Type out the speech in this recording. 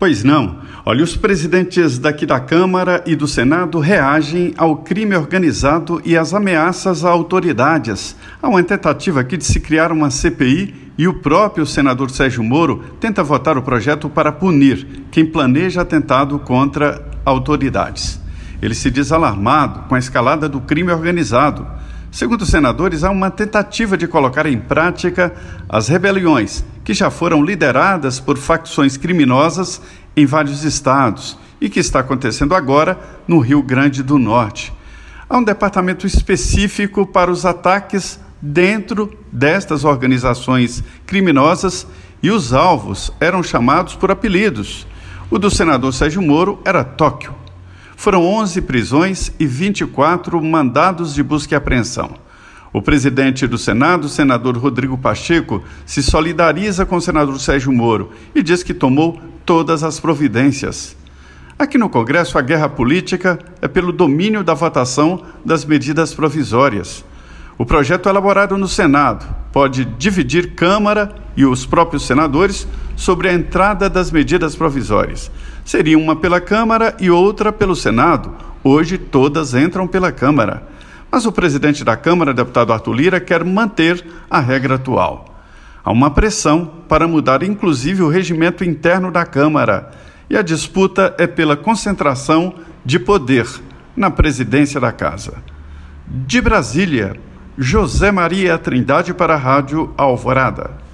Pois não. Olha, os presidentes daqui da Câmara e do Senado reagem ao crime organizado e às ameaças a autoridades. Há uma tentativa aqui de se criar uma CPI e o próprio senador Sérgio Moro tenta votar o projeto para punir quem planeja atentado contra autoridades. Ele se diz alarmado com a escalada do crime organizado. Segundo os senadores, há uma tentativa de colocar em prática as rebeliões que já foram lideradas por facções criminosas em vários estados e que está acontecendo agora no Rio Grande do Norte. Há um departamento específico para os ataques dentro destas organizações criminosas e os alvos eram chamados por apelidos. O do senador Sérgio Moro era Tóquio. Foram 11 prisões e 24 mandados de busca e apreensão. O presidente do Senado, o senador Rodrigo Pacheco, se solidariza com o senador Sérgio Moro e diz que tomou todas as providências. Aqui no Congresso, a guerra política é pelo domínio da votação das medidas provisórias. O projeto elaborado no Senado pode dividir Câmara e os próprios senadores sobre a entrada das medidas provisórias. Seria uma pela Câmara e outra pelo Senado. Hoje todas entram pela Câmara. Mas o presidente da Câmara, deputado Arthur Lira, quer manter a regra atual. Há uma pressão para mudar inclusive o regimento interno da Câmara. E a disputa é pela concentração de poder na presidência da Casa. De Brasília, José Maria Trindade para a Rádio Alvorada.